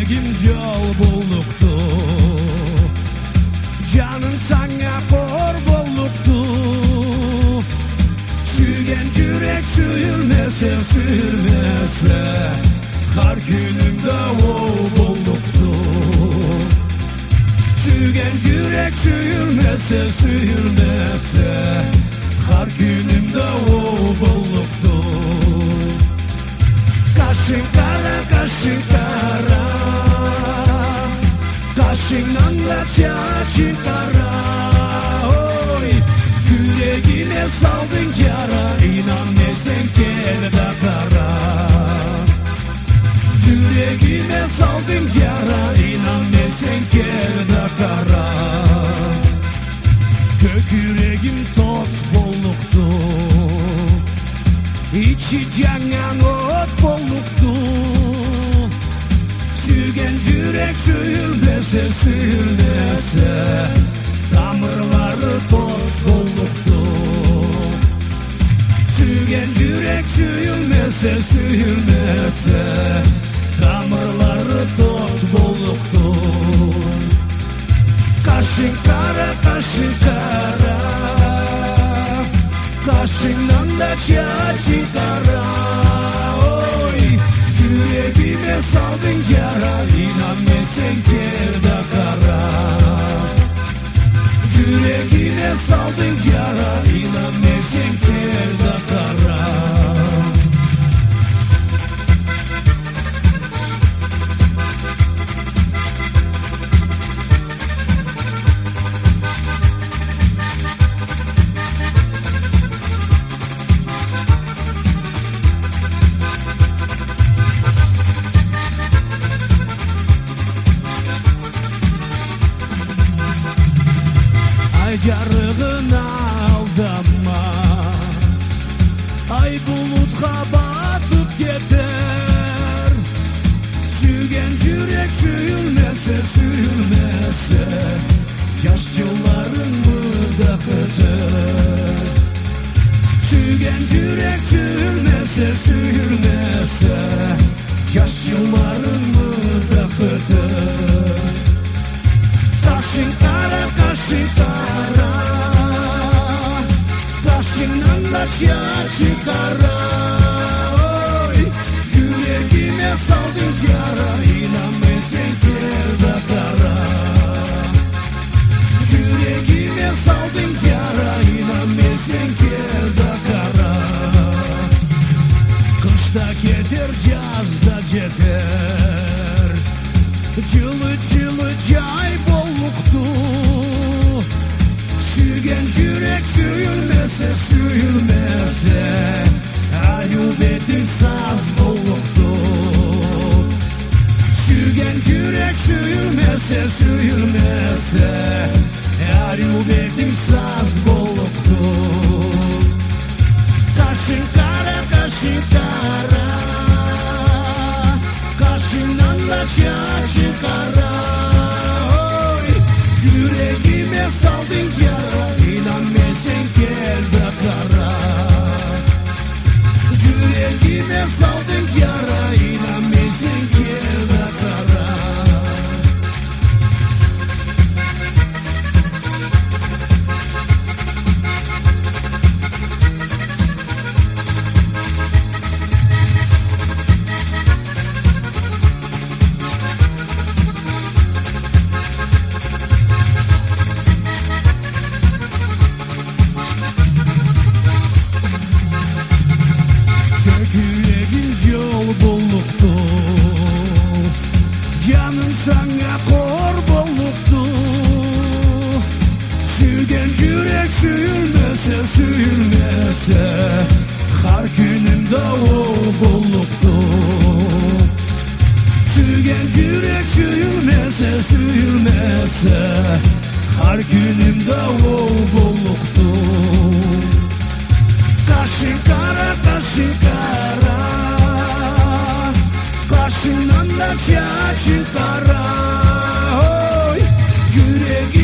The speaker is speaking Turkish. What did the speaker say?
yüreğim yol bolluktu. Canım sana kor bolluktu. Sügen yürek sürmese har günümde o bolluktu. Sügen yürek sürmese har günümde o bolluktu. Kaşın kara, kaşın kara, kaşından da çaçın kara. Oy, yüreğine saldın yara, inan ne sen kelde kara. Yüreğine saldın yara, inan ne sen kelde kara. Kök yüreğim toz bolluktu. İçi canan ot bolluktu. Sügen yürek sürmese damarları toz bolluktu. Sügen yürek sürmese damarları toz bolluktu. Kaşın kara, kaşın kara, kaşından da çaçın kara. Oy, yüreğime saldın yara, inan ne sen kerde kara. Yüreğime saldın yara, inan ne sen kerde kara. Ay yarığına aldama, ay bulutğa batıp gider. Sügen yürek sürmese yaş yılların burada kıtır. Sügen yürek sürmese yaş yılların burada kıtır. Kaşın kara, kaşın kara, kaşından da çaçın kara. Oy, yüreğime saldın yara, inan ben sen kerde kara. Yüreğime saldın yara, inan ben sen kerde kara. Kışta getir, yazda getir, cılı cılı cay bolluktu. Sügen yürek sürmese ayubetin saz bolluktu. Sügen yürek sürmese ayubetin saz bolluktu. Kaşın kara, kaşın kara, kaşından da çaçın kara. Oy, yüreğime saldın yara, inan ne sen kerde kara. Yüreğime saldın yara, inan ne sen kerde kara. Canım sana kor bolluktu. Sügen yürek sürmese har günümde o bolluktu. Sügen yürek sürmese har günümde o bolluktu. Kaşın kara, kaşın kara, kaşından da çaçın kara. Oy, yüreğim